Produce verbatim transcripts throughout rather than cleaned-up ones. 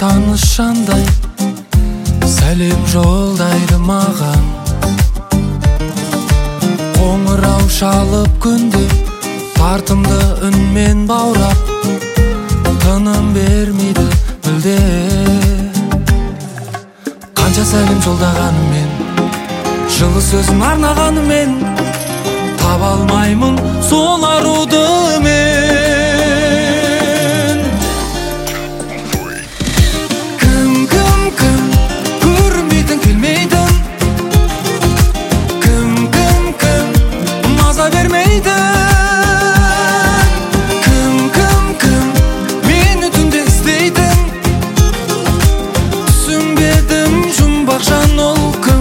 таанышандай сәлем жолдайды маған. Қоңырау шалып күнде тартымды үнмен баурап, тыным бермейді мүлде. Қанша сәлем жолдағанымен, жылы сөзін арнағанымен, таба алмаймын сол аруды мен. Кім, кім, кім көрінбейтін, келмейтін, кім, кім, кім маза бермейді, кім, кім, кім мені түнде іздейтін, түсінбедім жұмбақ жан ол кім.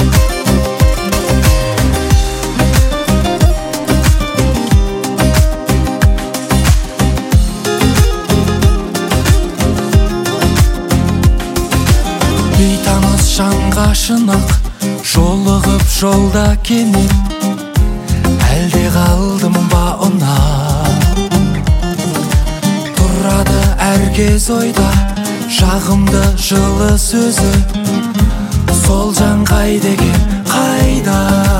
Бейтаныс жанға шынақ жолығып жолда кенет, әлде қалдым ба ұнап? Тұрады әркез ойда жағымды жылы сөзі, сол жан қайда екен, қайда?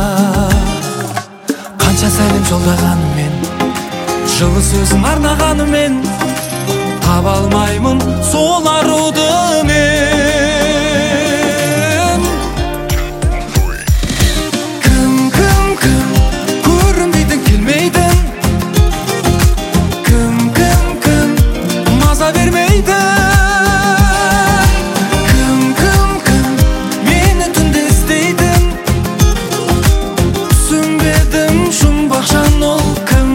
Қанша сәлем жолдағанымен, жылы сөзін арнағанымен, таба алмаймын сол аруды мен. Кім, кім, кім көрінбейтін, келмейтін, кім, кім, кім маза бермейді, кім, кім, кім мені түнде іздейтін, түсінбедім жұмбақ жан ол кім.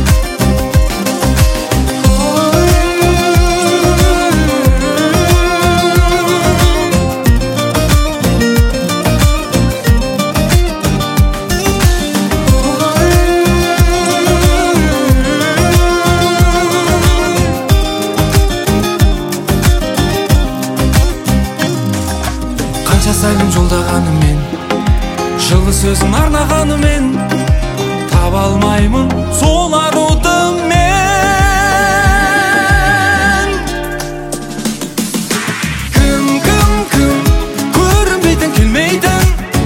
Қанша сәлем жолдағанымен, жылы сөзін арнағанымен, таба алмаймын сол аруды мен. Кім, кім, кім көрінбейтін, келмейтін,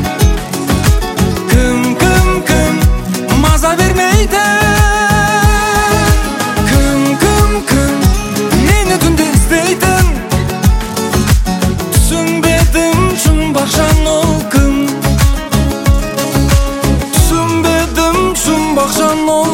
кім, кім, кім маза бермейді, кім, кім, кім мені түнде іздейтін, түсінбедім жұмбақ жан ол кім. Түсінбедім жұмбақ жан ол